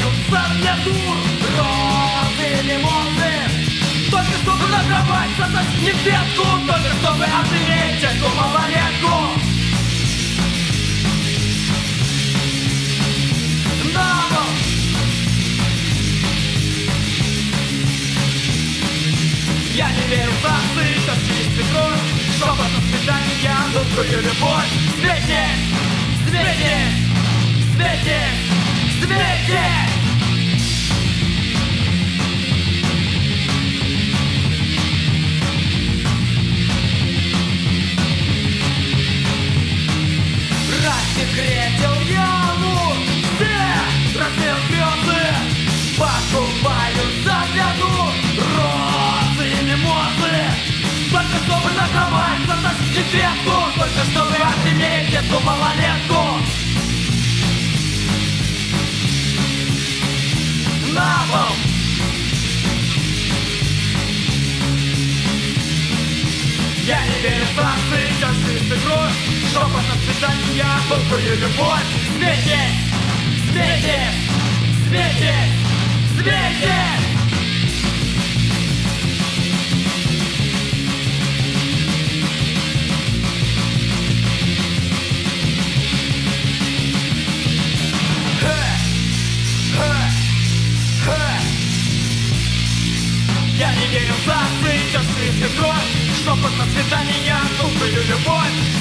покупаются мне дур, розы, лимоны. Только чтобы на кровать затащить ветку, только чтобы отыметь эту малолетку. Я не верю в факты, что чистый кровь, шепот на свидания, долгую любовь. Светит, светит, светит, светит. Рассекретил яму, все разбил грезы, покупаю загляну, розы и мимозы. Только чтобы на кровать затащить ветку, только чтобы отыметь эту малолетку. На пол. Я не верю в факты, что чистый кровь, шепот на свидания, долгую любовь. Светит, светит, светит, светит. Я не верю в факты, что чистый кровь, шепот на свидания, долгую любовь.